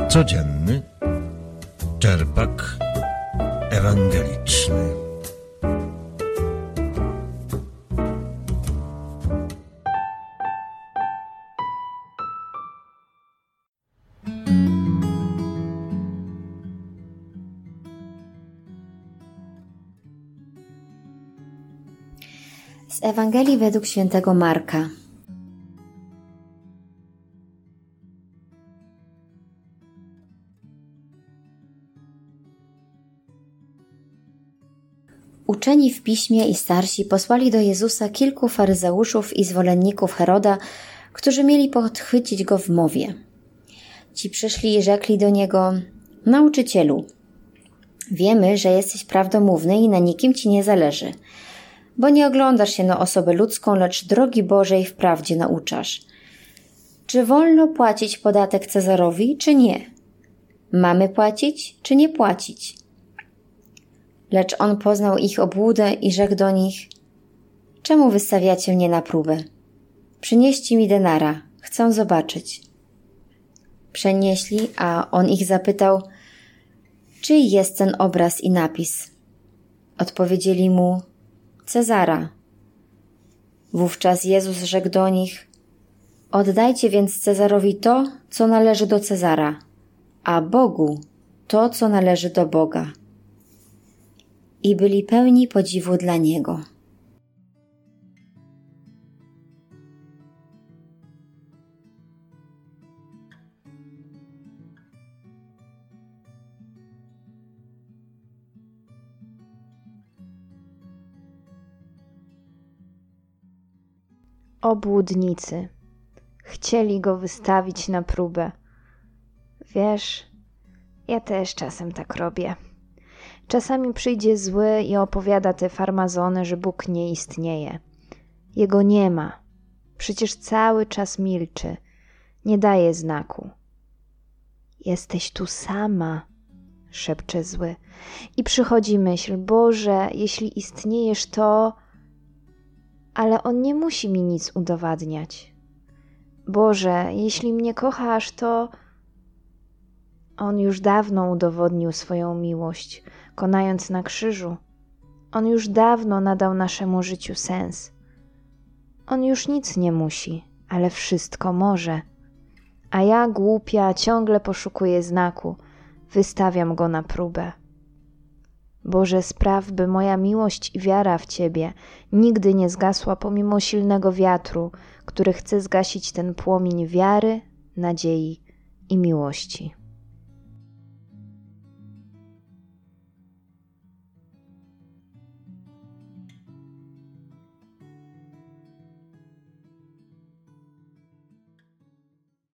Codzienny czerpak ewangeliczny. Z Ewangelii według świętego Marka. Uczeni w piśmie i starsi posłali do Jezusa kilku faryzeuszów i zwolenników Heroda, którzy mieli podchwycić go w mowie. Ci przyszli i rzekli do niego: Nauczycielu, wiemy, że jesteś prawdomówny i na nikim ci nie zależy, bo nie oglądasz się na osobę ludzką, lecz drogi Bożej w prawdzie nauczasz. Czy wolno płacić podatek Cezarowi, czy nie? Mamy płacić, czy nie płacić? Lecz on poznał ich obłudę i rzekł do nich: Czemu wystawiacie mnie na próbę? Przynieście mi denara, chcę zobaczyć. Przenieśli, a on ich zapytał: Czyj jest ten obraz i napis? Odpowiedzieli mu: Cezara. Wówczas Jezus rzekł do nich: Oddajcie więc Cezarowi to, co należy do Cezara, a Bogu to, co należy do Boga. I byli pełni podziwu dla Niego. Obłudnicy. Chcieli go wystawić na próbę. Wiesz, ja też czasem tak robię. Czasami przyjdzie zły i opowiada te farmazony, że Bóg nie istnieje. Jego nie ma. Przecież cały czas milczy. Nie daje znaku. Jesteś tu sama, szepcze zły. I przychodzi myśl: Boże, jeśli istniejesz, to... Ale on nie musi mi nic udowadniać. Boże, jeśli mnie kochasz, to... On już dawno udowodnił swoją miłość, konając na krzyżu. On już dawno nadał naszemu życiu sens. On już nic nie musi, ale wszystko może. A ja, głupia, ciągle poszukuję znaku, wystawiam go na próbę. Boże, spraw, by moja miłość i wiara w Ciebie nigdy nie zgasła pomimo silnego wiatru, który chce zgasić ten płomień wiary, nadziei i miłości.